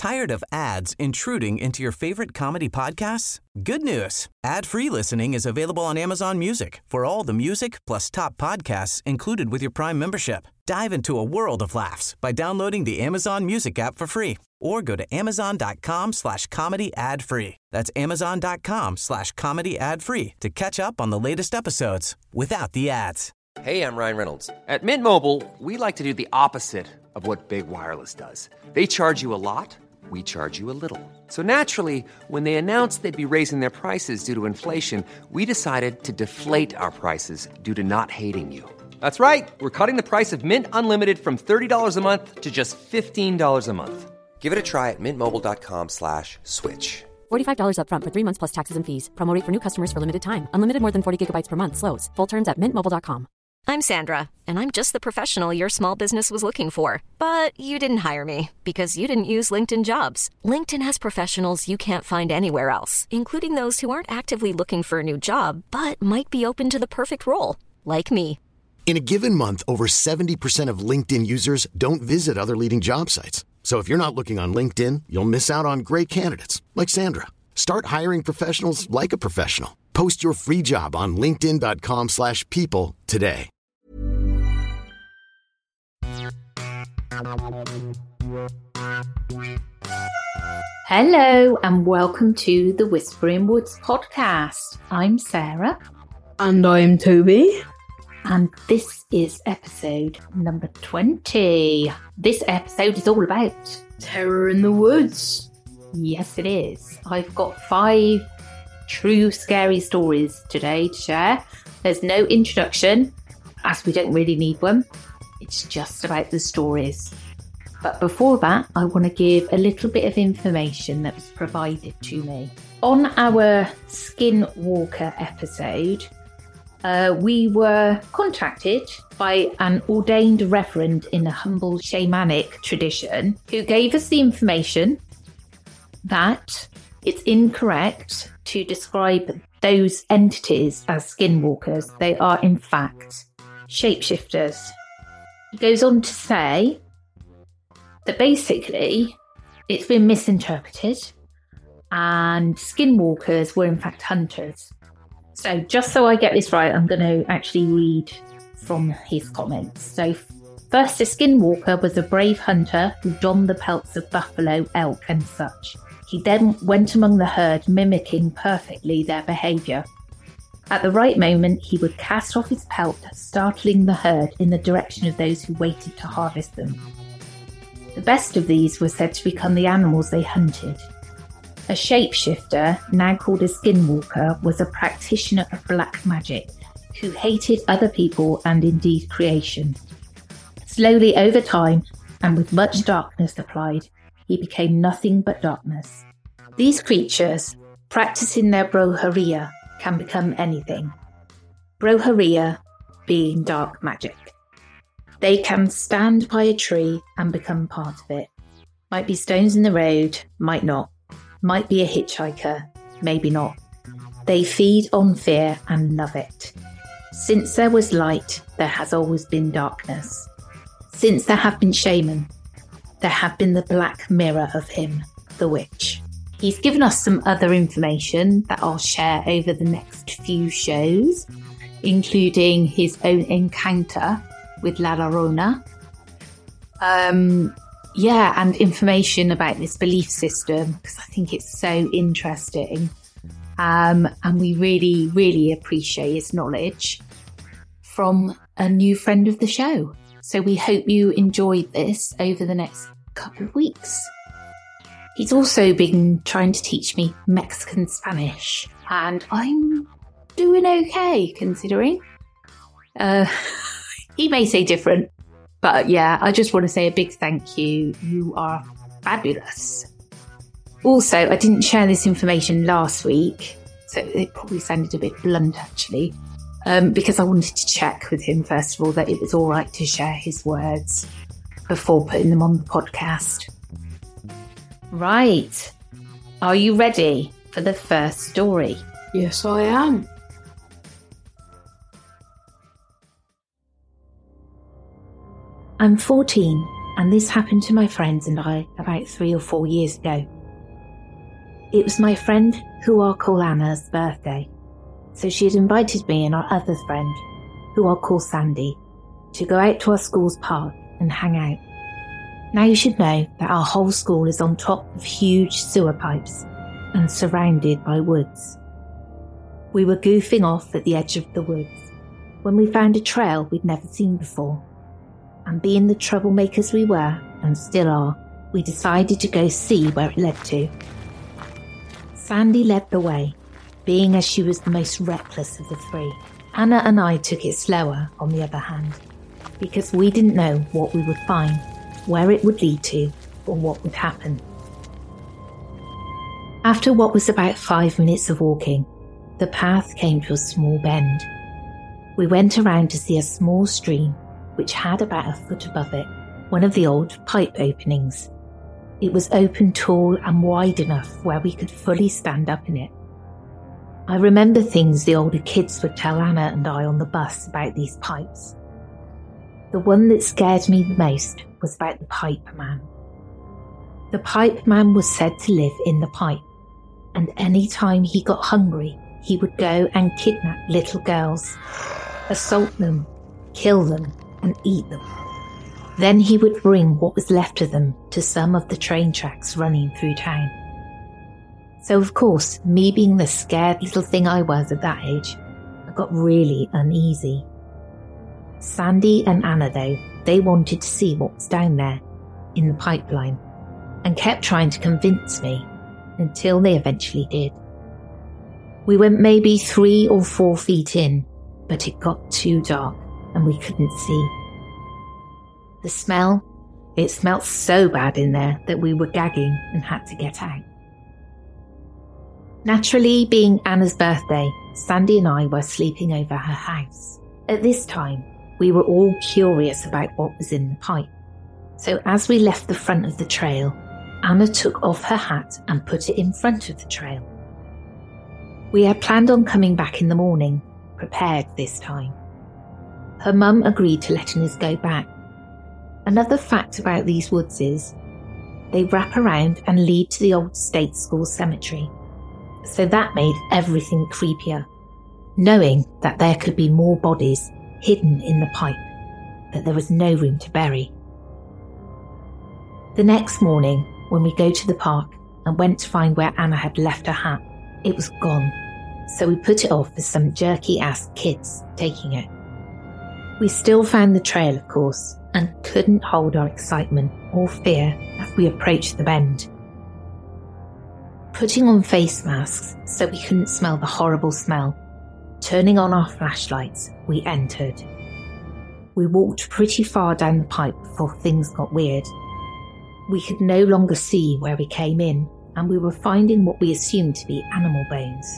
Tired of ads intruding into your favorite comedy podcasts? Good news. Ad-free listening is available on Amazon Music for all the music plus top podcasts included with your Prime membership. Dive into a world of laughs by downloading the Amazon Music app for free or go to amazon.com/comedy ad-free. That's amazon.com/comedy ad-free to catch up on the latest episodes without the ads. Hey, I'm Ryan Reynolds. At Mint Mobile, we like to do the opposite of what Big Wireless does. They charge you a lot, we charge you a little. So naturally, when they announced they'd be raising their prices due to inflation, we decided to deflate our prices due to not hating you. That's right. We're cutting the price of Mint Unlimited from $30 a month to just $15 a month. Give it a try at mintmobile.com/switch. $45 up front for 3 months plus taxes and fees. Promo rate for new customers for limited time. Unlimited more than 40 gigabytes per month. Slows full terms at mintmobile.com. I'm Sandra, and I'm just the professional your small business was looking for. But you didn't hire me because you didn't use LinkedIn Jobs. LinkedIn has professionals you can't find anywhere else, including those who aren't actively looking for a new job, but might be open to the perfect role, like me. In a given month, over 70% of LinkedIn users don't visit other leading job sites. So if you're not looking on LinkedIn, you'll miss out on great candidates like Sandra. Start hiring professionals like a professional. Post your free job on linkedin.com/people today. Hello and welcome to the Whispering Woods podcast. I'm Sarah. And I'm Toby. And this is episode number 20. This episode is all about Terror in the Woods. Yes, it is. I've got 5 true scary stories today to share. There's no introduction, as we don't really need one. It's just about the stories. But before that, I want to give a little bit of information that was provided to me. On our Skinwalker episode, we were contacted by an ordained reverend in a humble shamanic tradition who gave us the information that it's incorrect to describe those entities as skinwalkers. They are, in fact, shapeshifters. He goes on to say that basically it's been misinterpreted and skinwalkers were, in fact, hunters. So just so I get this right, I'm going to actually read from his comments. So first, a skinwalker was a brave hunter who donned the pelts of buffalo, elk and such. He then went among the herd, mimicking perfectly their behaviour. At the right moment, he would cast off his pelt, startling the herd in the direction of those who waited to harvest them. The best of these were said to become the animals they hunted. A shapeshifter, now called a skinwalker, was a practitioner of black magic who hated other people and indeed creation. Slowly over time, and with much darkness applied, he became nothing but darkness. These creatures, practicing their broharia, can become anything. Broharia being dark magic. They can stand by a tree and become part of it. Might be stones in the road, might not. Might be a hitchhiker, maybe not. They feed on fear and love it. Since there was light, there has always been darkness. Since there have been shaman, there have been the black mirror of him, the witch. He's given us some other information that I'll share over the next few shows, including his own encounter with La Llorona. And information about this belief system, because I think it's so interesting. And we really, really appreciate his knowledge from a new friend of the show. So we hope you enjoyed this over the next couple of weeks. He's also been trying to teach me Mexican Spanish, and I'm doing okay considering. He may say different, but yeah, I just want to say a big thank you. You are fabulous. Also, I didn't share this information last week, so it probably sounded a bit blunt actually, because I wanted to check with him first of all that it was all right to share his words before putting them on the podcast. Right. Are you ready for the first story? Yes, I am. I'm 14 and this happened to my friends and I about 3 or 4 years ago. It was my friend, who I'll call Anna's birthday, so she had invited me and our other friend, who I'll call Sandy, to go out to our school's park and hang out. Now you should know that our whole school is on top of huge sewer pipes and surrounded by woods. We were goofing off at the edge of the woods when we found a trail we'd never seen before. And being the troublemakers we were, and still are, we decided to go see where it led to. Sandy led the way, being as she was the most reckless of the three. Anna and I took it slower, on the other hand, because we didn't know what we would find, where it would lead to, or what would happen. After what was about 5 minutes of walking, the path came to a small bend. We went around to see a small stream which had about a foot above it one of the old pipe openings. It was open tall and wide enough where we could fully stand up in it. I remember things the older kids would tell Anna and I on the bus about these pipes. The one that scared me the most was about the pipe man. The pipe man was said to live in the pipe, and any time he got hungry, he would go and kidnap little girls, assault them, kill them, and eat them. Then he would bring what was left of them to some of the train tracks running through town. So of course, me being the scared little thing I was at that age, I got really uneasy. Sandy and Anna, though, they wanted to see what was down there in the pipeline and kept trying to convince me until they eventually did. We went maybe 3 or 4 feet in, but it got too dark and we couldn't see. The smell, it smelt so bad in there that we were gagging and had to get out. Naturally, being Anna's birthday, Sandy and I were sleeping over her house. At this time, we were all curious about what was in the pipe. So as we left the front of the trail, Anna took off her hat and put it in front of the trail. We had planned on coming back in the morning, prepared this time. Her mum agreed to letting us go back. Another fact about these woods is they wrap around and lead to the old state school cemetery. So that made everything creepier, knowing that there could be more bodies hidden in the pipe that there was no room to bury. The next morning, when we go to the park and went to find where Anna had left her hat, it was gone, so we put it off for some jerky-ass kids taking it. We still found the trail, of course, and couldn't hold our excitement or fear as we approached the bend. Putting on face masks so we couldn't smell the horrible smell, turning on our flashlights, we entered. We walked pretty far down the pipe before things got weird. We could no longer see where we came in, and we were finding what we assumed to be animal bones.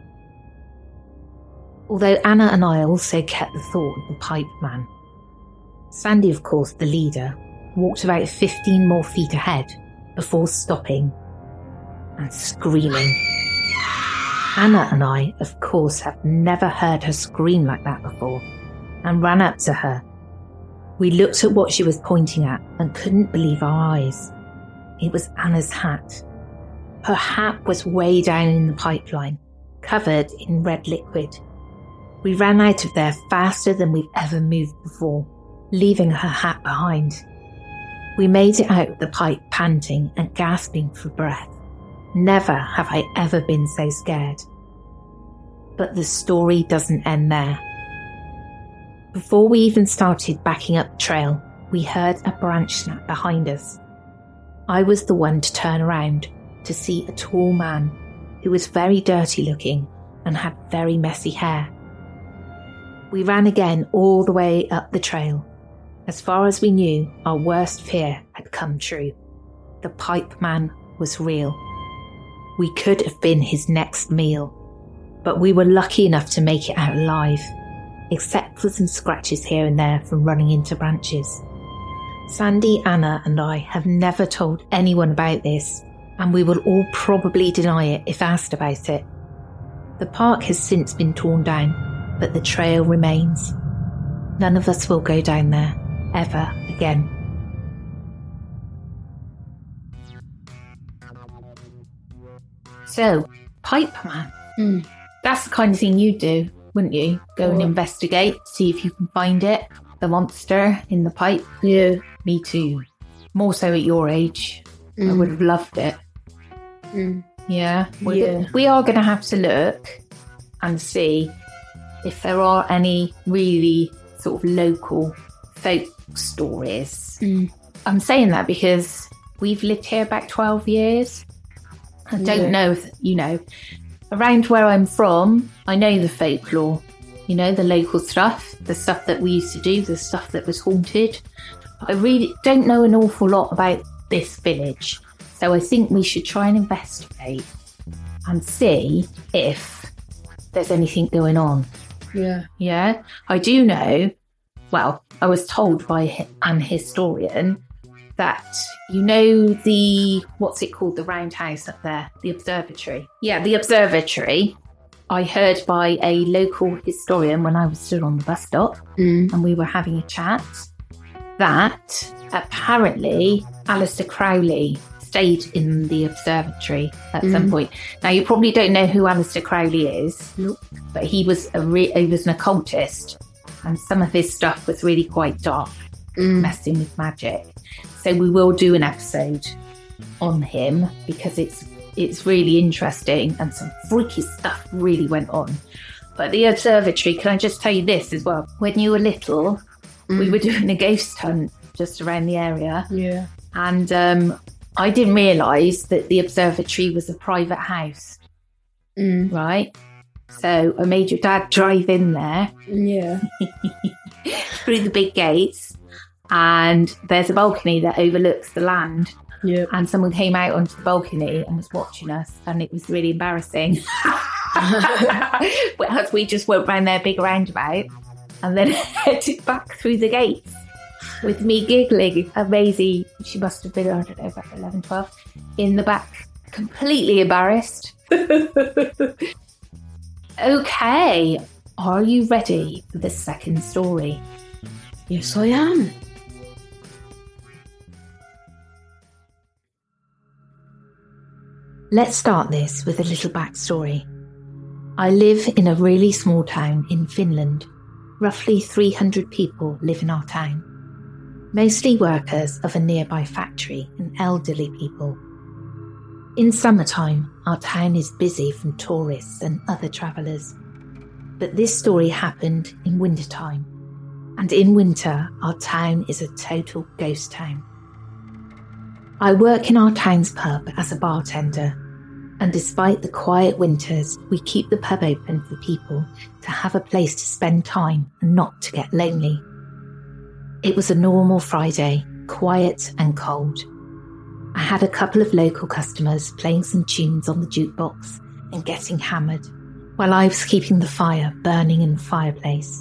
Although Anna and I also kept the thought of the pipe man. Sandy, of course, the leader, walked about 15 more feet ahead before stopping and screaming. Anna and I, of course, have never heard her scream like that before and ran up to her. We looked at what she was pointing at and couldn't believe our eyes. It was Anna's hat. Her hat was way down in the pipeline, covered in red liquid. We ran out of there faster than we've ever moved before, leaving her hat behind. We made it out of the pipe panting and gasping for breath. Never have I ever been so scared. But the story doesn't end there. Before we even started backing up the trail, we heard a branch snap behind us. I was the one to turn around to see a tall man who was very dirty looking and had very messy hair. We ran again all the way up the trail. As far as we knew, our worst fear had come true. The pipe man was real. We could have been his next meal, but we were lucky enough to make it out alive, except for some scratches here and there from running into branches. Sandy, Anna and I have never told anyone about this, and we will all probably deny it if asked about it. The park has since been torn down, but the trail remains. None of us will go down there, ever again. So, Pipeman. That's the kind of thing you'd do, wouldn't you? Go and investigate, see if you can find it. The monster in the pipe. Yeah. Me too. More so at your age. I would have loved it. Yeah. We are going to have to look and see if there are any really sort of local folk stories. I'm saying that because we've lived here about 12 years. I don't know if, around where I'm from, I know the folklore, the local stuff, the stuff that we used to do, the stuff that was haunted. I really don't know an awful lot about this village. So I think we should try and investigate and see if there's anything going on. Yeah. Yeah. I do know, well, I was told by an historian that, what's it called, the round house up there, the observatory. Yeah, the observatory. I heard by a local historian when I was stood on the bus stop and we were having a chat that apparently Aleister Crowley stayed in the observatory at some point. Now, you probably don't know who Aleister Crowley is, but he was he was an occultist, and some of his stuff was really quite dark, messing with magic. So we will do an episode on him because it's really interesting and some freaky stuff really went on. But the observatory, can I just tell you this as well? When you were little, we were doing a ghost hunt just around the area. Yeah. And I didn't realise that the observatory was a private house. Right? So I made your dad drive in there. Yeah. Through the big gates. And there's a balcony that overlooks the land. Yeah. And someone came out onto the balcony and was watching us. And it was really embarrassing. As we just went round their big roundabout and then headed back through the gates with me giggling. And Maisie, she must have been, I don't know, about 11, 12, in the back, completely embarrassed. Okay, are you ready for the second story? Yes, I am. Let's start this with a little backstory. I live in a really small town in Finland. Roughly 300 people live in our town. Mostly workers of a nearby factory and elderly people. In summertime, our town is busy from tourists and other travellers. But this story happened in wintertime. And in winter, our town is a total ghost town. I work in our town's pub as a bartender, and despite the quiet winters, we keep the pub open for people to have a place to spend time and not to get lonely. It was a normal Friday, quiet and cold. I had a couple of local customers playing some tunes on the jukebox and getting hammered, while I was keeping the fire burning in the fireplace.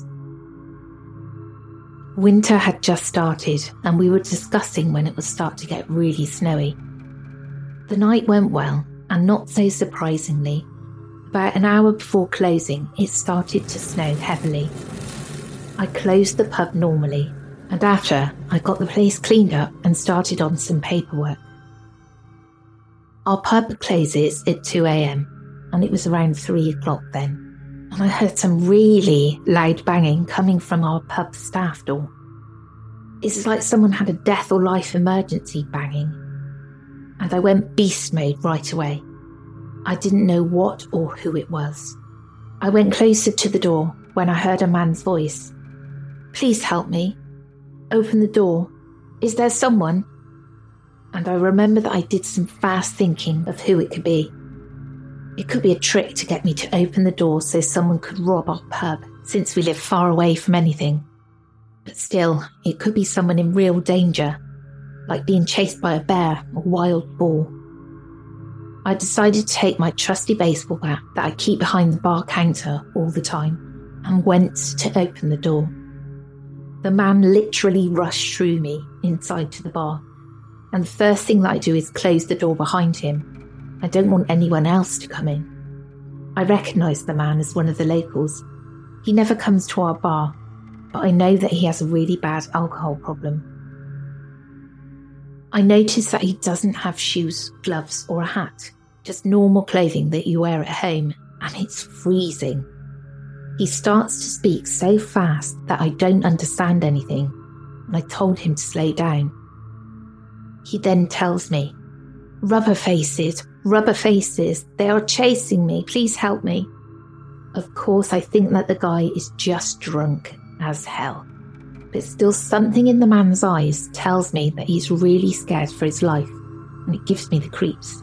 Winter had just started and we were discussing when it would start to get really snowy. The night went well, and not so surprisingly, about an hour before closing, it started to snow heavily. I closed the pub normally, and after, I got the place cleaned up and started on some paperwork. Our pub closes at 2 a.m, and it was around 3 o'clock then. And I heard some really loud banging coming from our pub staff door. It's like someone had a death or life emergency banging. And I went beast mode right away. I didn't know what or who it was. I went closer to the door when I heard a man's voice. "Please help me. Open the door. Is there someone?" And I remember that I did some fast thinking of who it could be. It could be a trick to get me to open the door so someone could rob our pub, since we live far away from anything. But still, it could be someone in real danger, like being chased by a bear or wild boar. I decided to take my trusty baseball bat that I keep behind the bar counter all the time and went to open the door. The man literally rushed through me inside to the bar, and the first thing that I do is close the door behind him. I don't want anyone else to come in. I recognise the man as one of the locals. He never comes to our bar, but I know that he has a really bad alcohol problem. I notice that he doesn't have shoes, gloves or a hat just normal clothing that you wear at home, and it's freezing. He starts to speak so fast that I don't understand anything, and I told him to slow down. He then tells me, rubber faces, they are chasing me, please help me. Of course, I think that the guy is just drunk as hell, but still something in the man's eyes tells me that he's really scared for his life, and it gives me the creeps.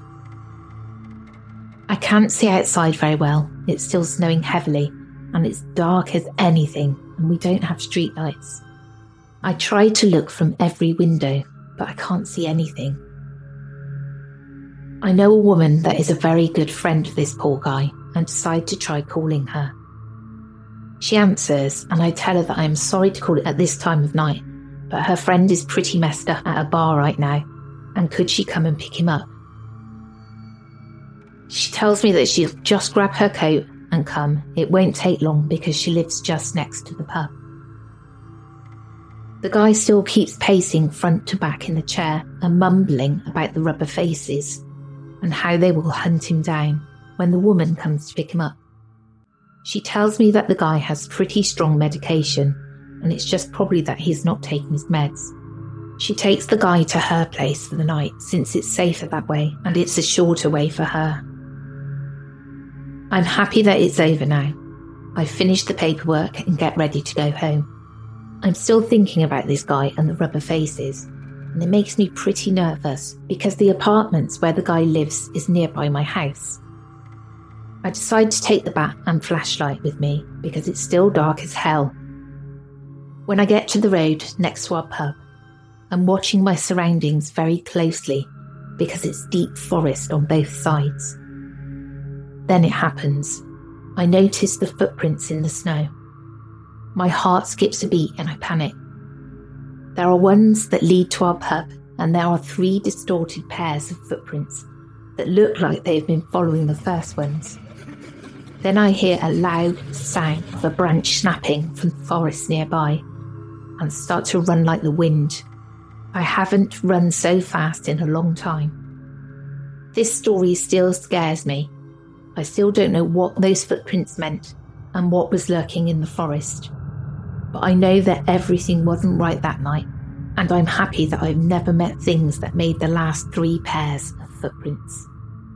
I can't see outside very well. It's still snowing heavily, and it's dark as anything, and we don't have street lights. I try to look from every window, but I can't see anything. I know a woman that is a very good friend of this poor guy, and decide to try calling her. She answers, and I tell her that I am sorry to call it at this time of night, but her friend is pretty messed up at a bar right now, and could she come and pick him up? She tells me that she'll just grab her coat and come. It won't take long because she lives just next to the pub. The guy still keeps pacing front to back in the chair and mumbling about the rubber faces and how they will hunt him down when the woman comes to pick him up. She tells me that the guy has pretty strong medication and it's just probably that he's not taking his meds. She takes the guy to her place for the night since it's safer that way and it's a shorter way for her. I'm happy that it's over now. I finish the paperwork and get ready to go home. I'm still thinking about this guy and the rubber faces, and it makes me pretty nervous because the apartments where the guy lives is nearby my house. I decide to take the bat and flashlight with me because it's still dark as hell. When I get to the road next to our pub, I'm watching my surroundings very closely because it's deep forest on both sides. Then it happens. I notice the footprints in the snow. My heart skips a beat and I panic. There are ones that lead to our pub, and there are 3 distorted pairs of footprints that look like they've been following the first ones. Then I hear a loud sound of a branch snapping from the forest nearby and start to run like the wind. I haven't run so fast in a long time. This story still scares me. I still don't know what those footprints meant and what was lurking in the forest. But I know that everything wasn't right that night, and I'm happy that I've never met things that made the last 3 pairs of footprints.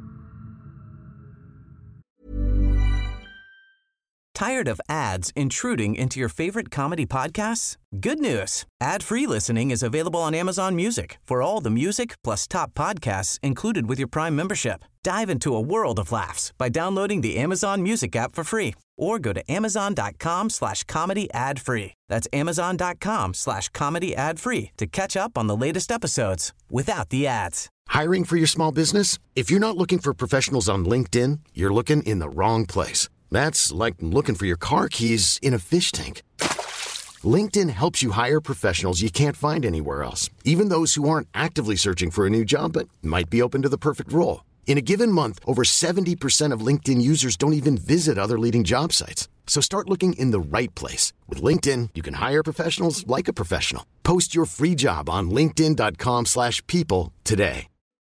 Tired of ads intruding into your favorite comedy podcasts? Good news. Ad-free listening is available on Amazon Music for all the music plus top podcasts included with your Prime membership. Dive into a world of laughs by downloading the Amazon Music app for free or go to amazon.com/comedy ad-free. That's amazon.com/comedy ad-free to catch up on the latest episodes without the ads. Hiring for your small business? If you're not looking for professionals on LinkedIn, you're looking in the wrong place. That's like looking for your car keys in a fish tank. LinkedIn helps you hire professionals you can't find anywhere else, even those who aren't actively searching for a new job but might be open to the perfect role. In a given month, over 70% of LinkedIn users don't even visit other leading job sites. So start looking in the right place. With LinkedIn, you can hire professionals like a professional. Post your free job on linkedin.com/people today.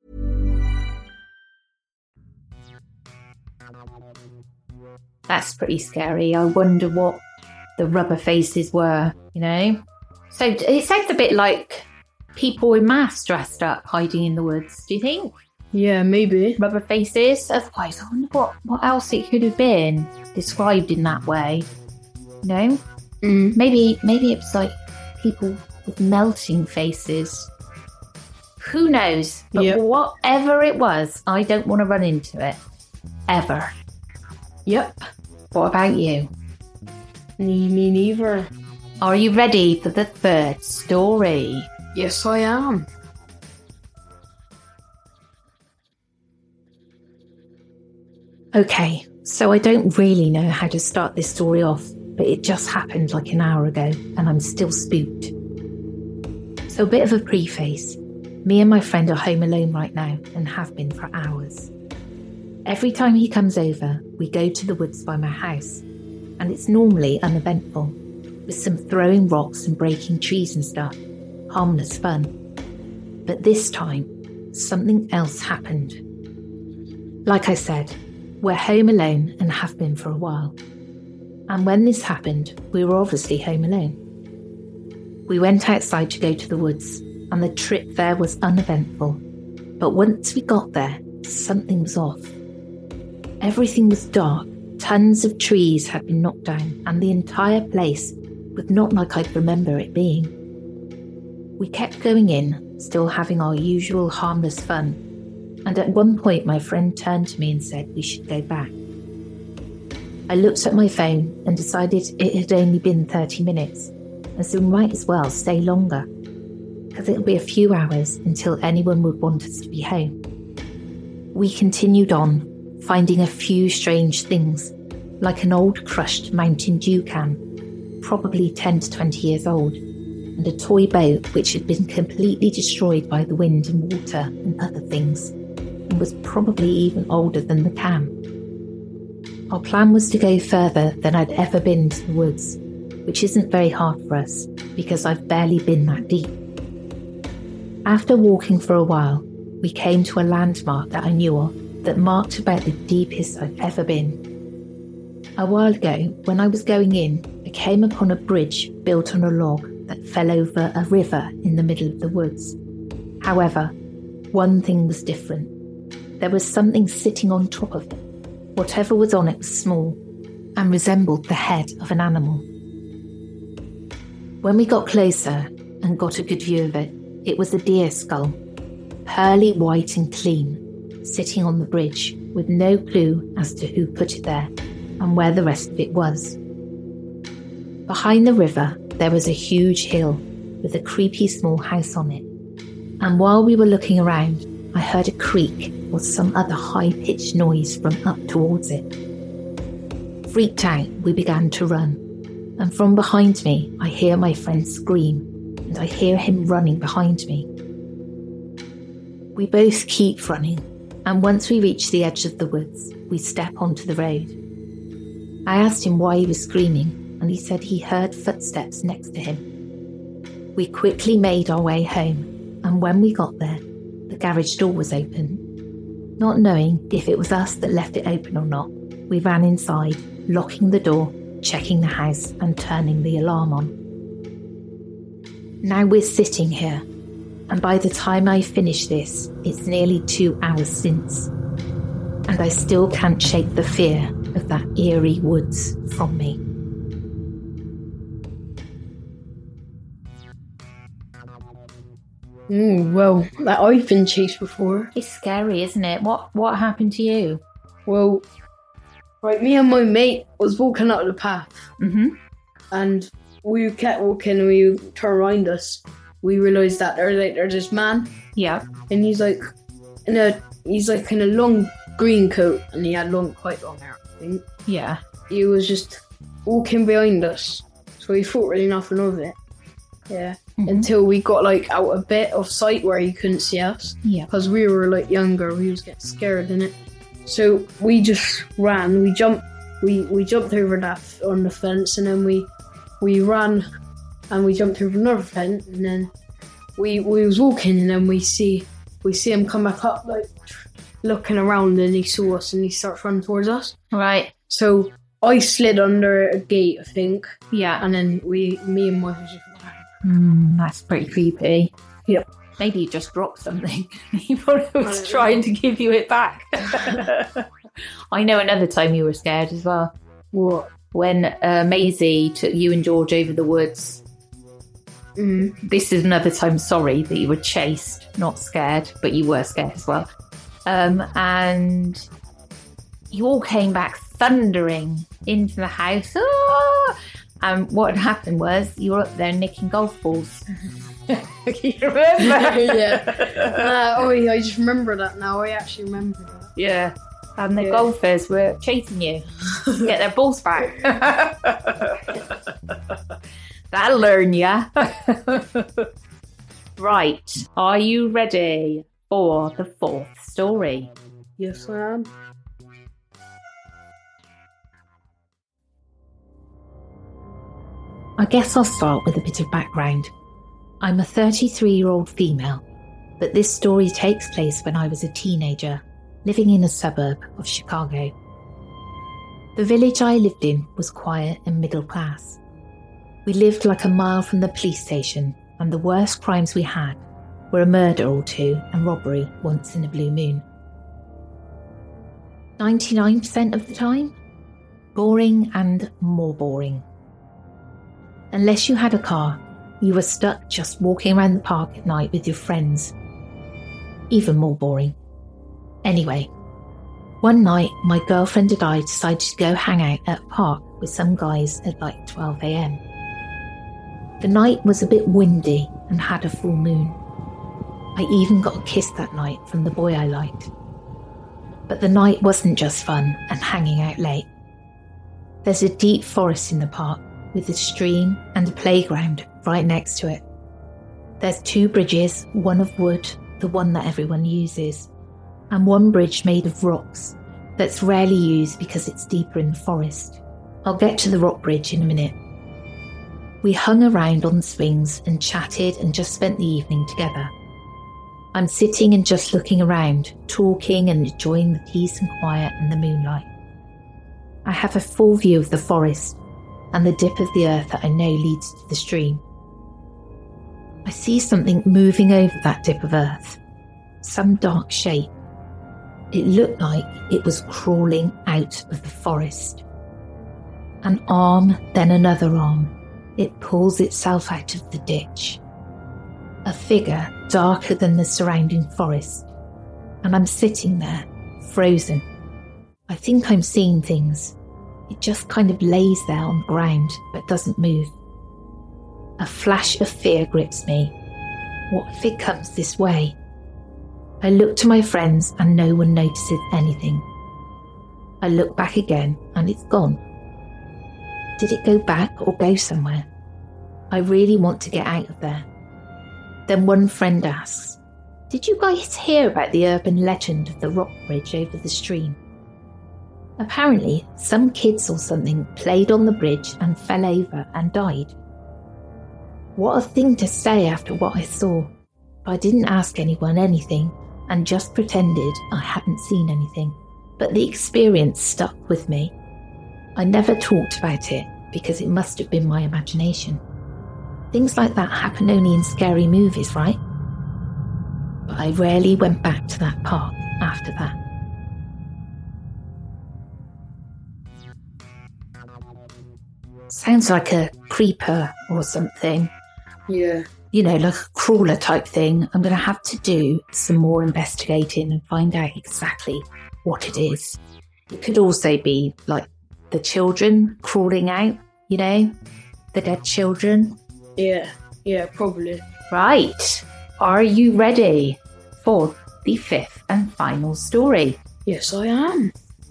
That's pretty scary. I wonder what the rubber faces were, you know? So it sounds a bit like people in masks dressed up hiding in the woods, do you think? Yeah, maybe. Rubber faces? Otherwise, I wonder what else it could have been described in that way. You know? Maybe it's like people with melting faces. Who knows? But whatever it was, I don't want to run into it. Ever. Yep. What about you? Me neither. Are you ready for the third story? Yes, I am. Okay, so I don't really know how to start this story off, but it just happened like an hour ago and I'm still spooked. So a bit of a preface. Me and my friend are home alone right now and have been for hours. Every time he comes over, we go to the woods by my house, and it's normally uneventful, with some throwing rocks and breaking trees and stuff. Harmless fun. But this time, something else happened. Like I said, we're home alone and have been for a while. And when this happened, we were obviously home alone. We went outside to go to the woods, and the trip there was uneventful. But once we got there, something was off. Everything was dark, tons of trees had been knocked down, and the entire place was not like I'd remember it being. We kept going in, still having our usual harmless fun, and at one point my friend turned to me and said we should go back. I looked at my phone and decided it had only been 30 minutes, and so we might as well stay longer, because it'll be a few hours until anyone would want us to be home. We continued on, finding a few strange things, like an old crushed Mountain Dew can, probably 10 to 20 years old, and a toy boat which had been completely destroyed by the wind and water and other things, and was probably even older than the can. Our plan was to go further than I'd ever been to the woods, which isn't very hard for us, because I've barely been that deep. After walking for a while, we came to a landmark that I knew of that marked about the deepest I've ever been. A while ago, when I was going in, I came upon a bridge built on a log that fell over a river in the middle of the woods. However, one thing was different. There was something sitting on top of it. Whatever was on it was small and resembled the head of an animal. When we got closer and got a good view of it, it was a deer skull, pearly white and clean, sitting on the bridge with no clue as to who put it there and where the rest of it was. Behind the river, there was a huge hill with a creepy small house on it. And while we were looking around, I heard a creak or some other high-pitched noise from up towards it. Freaked out, we began to run. And from behind me, I hear my friend scream, and I hear him running behind me. We both keep running, and once we reach the edge of the woods, we step onto the road. I asked him why he was screaming, and he said he heard footsteps next to him. We quickly made our way home, and when we got there, the garage door was open. Not knowing if it was us that left it open or not, we ran inside, locking the door, checking the house and turning the alarm on. Now we're sitting here, and by the time I finish this, it's nearly 2 hours since, and I still can't shake the fear of that eerie woods from me. Well, that I've been chased before. It's scary, isn't it? What happened to you? Well, right, me and my mate was walking up the path, and we kept walking, and we turned around us. We realised that there's this man. Yeah. And he's like in a long green coat, and he had quite long hair, I think. Yeah. He was just walking behind us, so we thought really nothing of it. Yeah. Until we got out a bit of sight where he couldn't see us. Yeah. Because we were younger, we was getting scared in it. So we just ran. We jumped over that on the fence, and then we ran, and we jumped over another fence, and then we was walking, and then we see him come back up, looking around, and he saw us, and he starts running towards us. Right. So I slid under a gate, I think. Yeah. And then me and my husband. That's pretty creepy. Yep. Maybe you just dropped something. He probably was trying to give you it back. I know another time you were scared as well. What? When Maisie took you and George over the woods. This is another time, sorry, that you were chased, not scared, but you were scared as well. And you all came back thundering into the house. Ah! And what happened was you were up there nicking golf balls. Can you remember? Yeah. I just remember that now. I actually remember that. Yeah. And the golfers were chasing you to get their balls back. That'll learn ya. Right. Are you ready for the fourth story? Yes, I am. I guess I'll start with a bit of background. I'm a 33-year-old female, but this story takes place when I was a teenager, living in a suburb of Chicago. The village I lived in was quiet and middle class. We lived like a mile from the police station, and the worst crimes we had were a murder or two and robbery once in a blue moon. 99% of the time, boring and more boring. Unless you had a car, you were stuck just walking around the park at night with your friends. Even more boring. Anyway, one night my girlfriend and I decided to go hang out at a park with some guys at like 12 a.m. The night was a bit windy and had a full moon. I even got a kiss that night from the boy I liked. But the night wasn't just fun and hanging out late. There's a deep forest in the park with a stream and a playground right next to it. There's 2 bridges, one of wood, the one that everyone uses, and one bridge made of rocks that's rarely used because it's deeper in the forest. I'll get to the rock bridge in a minute. We hung around on swings and chatted and just spent the evening together. I'm sitting and just looking around, talking and enjoying the peace and quiet and the moonlight. I have a full view of the forest and the dip of the earth that I know leads to the stream. I see something moving over that dip of earth, some dark shape. It looked like it was crawling out of the forest. An arm, then another arm. It pulls itself out of the ditch. A figure darker than the surrounding forest. And I'm sitting there, frozen. I think I'm seeing things. It just kind of lays there on the ground, but doesn't move. A flash of fear grips me. What if it comes this way? I look to my friends and no one notices anything. I look back again and it's gone. Did it go back or go somewhere? I really want to get out of there. Then one friend asks, "Did you guys hear about the urban legend of the rock bridge over the stream?" Apparently, some kids or something played on the bridge and fell over and died. What a thing to say after what I saw. I didn't ask anyone anything and just pretended I hadn't seen anything. But the experience stuck with me. I never talked about it because it must have been my imagination. Things like that happen only in scary movies, right? But I rarely went back to that park after that. Sounds like a creeper or something. Yeah. You know, like a crawler type thing. I'm going to have to do some more investigating and find out exactly what it is. It could also be like the children crawling out, you know, the dead children. Yeah, probably. Right. Are you ready for the 5th and final story? Yes, I am.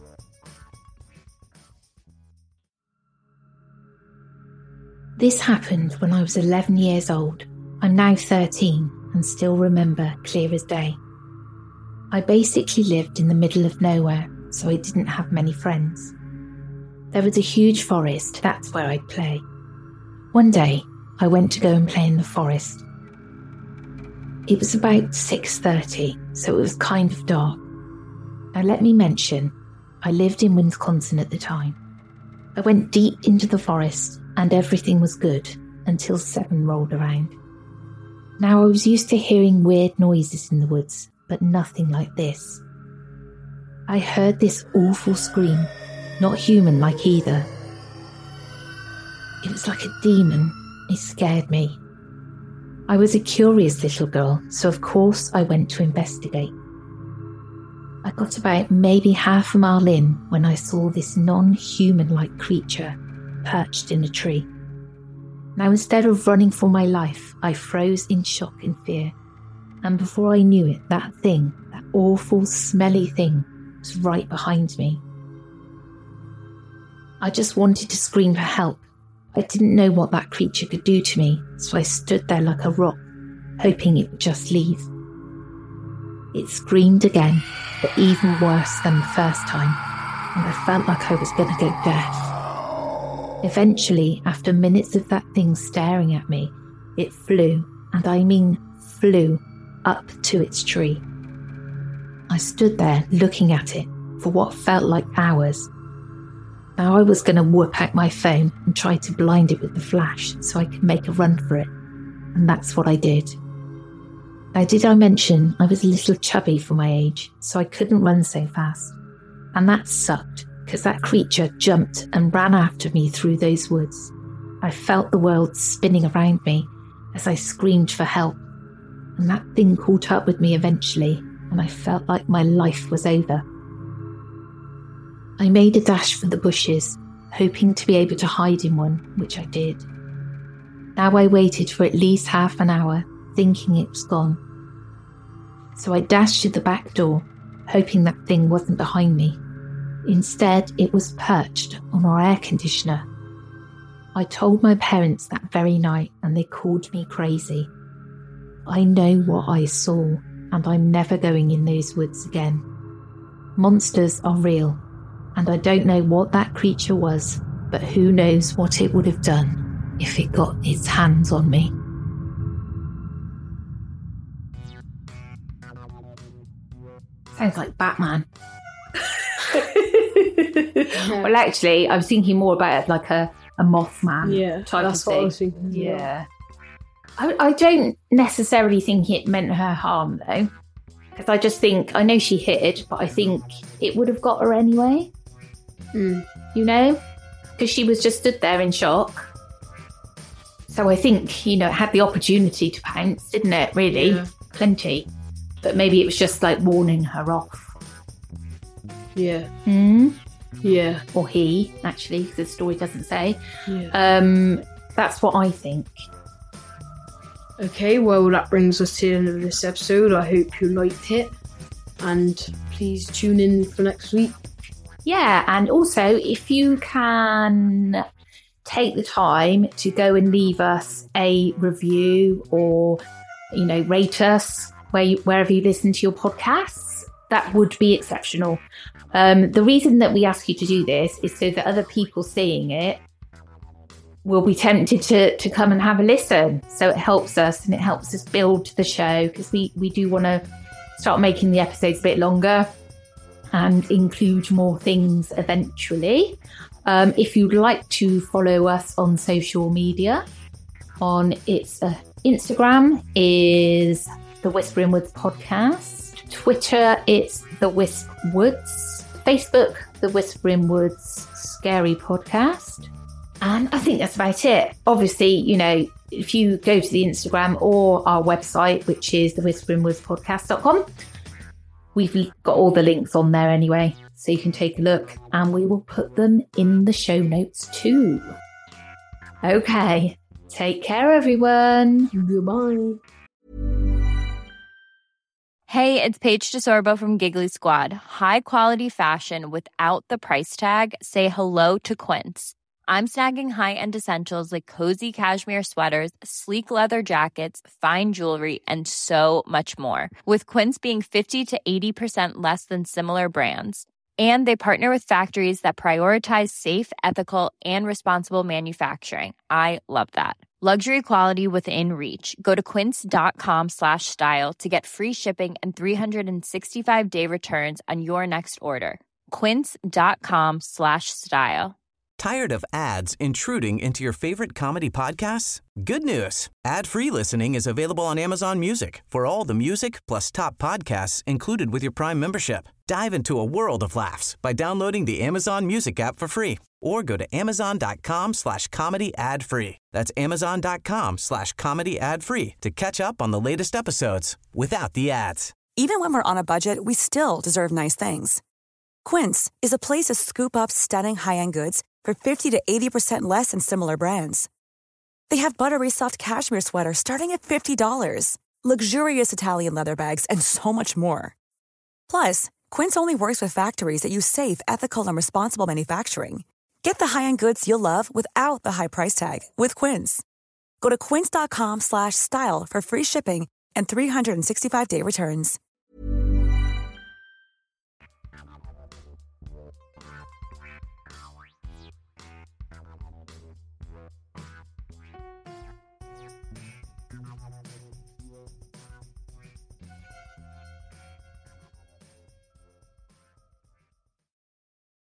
This happened when I was 11 years old. I'm now 13 and still remember clear as day. I basically lived in the middle of nowhere, so I didn't have many friends. There was a huge forest, that's where I'd play. One day, I went to go and play in the forest. It was about 6:30, so it was kind of dark. Now let me mention, I lived in Wisconsin at the time. I went deep into the forest and everything was good until 7 rolled around. Now I was used to hearing weird noises in the woods, but nothing like this. I heard this awful scream, not human-like either. It was like a demon. It scared me. I was a curious little girl, so of course I went to investigate. I got about maybe half a mile in when I saw this non-human-like creature perched in a tree. Now instead of running for my life, I froze in shock and fear, and before I knew it, that thing, that awful, smelly thing, was right behind me. I just wanted to scream for help. I didn't know what that creature could do to me, so I stood there like a rock, hoping it would just leave. It screamed again, but even worse than the first time, and I felt like I was going to go deaf. Eventually, after minutes of that thing staring at me, it flew, and I mean flew, up to its tree. I stood there looking at it for what felt like hours. Now I was going to whip out my phone and try to blind it with the flash so I could make a run for it. And that's what I did. Now, did I mention I was a little chubby for my age, so I couldn't run so fast? And that sucked, because that creature jumped and ran after me through those woods. I felt the world spinning around me as I screamed for help. And that thing caught up with me eventually, and I felt like my life was over. I made a dash for the bushes, hoping to be able to hide in one, which I did. Now I waited for at least half an hour, thinking it was gone. So I dashed to the back door, hoping that thing wasn't behind me. Instead, it was perched on our air conditioner. I told my parents that very night, and they called me crazy. I know what I saw, and I'm never going in those woods again. Monsters are real, and I don't know what that creature was, but who knows what it would have done if it got its hands on me. Sounds like Batman. Well, actually, I was thinking more about it like a Mothman type of thing. What I was thinking. Yeah. I don't necessarily think it meant her harm, though. Because I just think, I know she hid, but I think it would have got her anyway. You know? Because she was just stood there in shock. So I think, it had the opportunity to pounce, didn't it, really? Yeah. Plenty. But maybe it was just like warning her off. Yeah. Yeah. Or he, actually, because the story doesn't say. Yeah. That's what I think. Okay, well, that brings us to the end of this episode. I hope you liked it. And please tune in for next week. Yeah, and also, if you can take the time to go and leave us a review or, rate us wherever you listen to your podcasts, that would be exceptional. The reason that we ask you to do this is so that other people seeing it will be tempted to come and have a listen. So it helps us, and it helps us build the show, because we do want to start making the episodes a bit longer and include more things eventually. If you'd like to follow us on social media, on its Instagram is the Whispering Woods Podcast. Twitter, it's the Wisp Woods. Facebook, the Whispering Woods Scary Podcast. And I think that's about it. Obviously, if you go to the Instagram or our website, which is thewhisperingwoodspodcast.com, we've got all the links on there anyway, so you can take a look, and we will put them in the show notes too. Okay, take care, everyone. Goodbye. Hey, it's Paige DeSorbo from Giggly Squad. High quality fashion without the price tag. Say hello to Quince. I'm snagging high-end essentials like cozy cashmere sweaters, sleek leather jackets, fine jewelry, and so much more. With Quince being 50 to 80% less than similar brands. And they partner with factories that prioritize safe, ethical, and responsible manufacturing. I love that. Luxury quality within reach. Go to quince.com/style to get free shipping and 365-day returns on your next order. Quince.com/style. Tired of ads intruding into your favorite comedy podcasts? Good news. Ad-free listening is available on Amazon Music for all the music plus top podcasts included with your Prime membership. Dive into a world of laughs by downloading the Amazon Music app for free or go to amazon.com/comedy ad-free. That's amazon.com/comedy ad-free to catch up on the latest episodes without the ads. Even when we're on a budget, we still deserve nice things. Quince is a place to scoop up stunning high-end goods for 50 to 80% less than similar brands. They have buttery soft cashmere sweaters starting at $50, luxurious Italian leather bags, and so much more. Plus, Quince only works with factories that use safe, ethical, and responsible manufacturing. Get the high-end goods you'll love without the high price tag with Quince. Go to quince.com/style for free shipping and 365-day returns.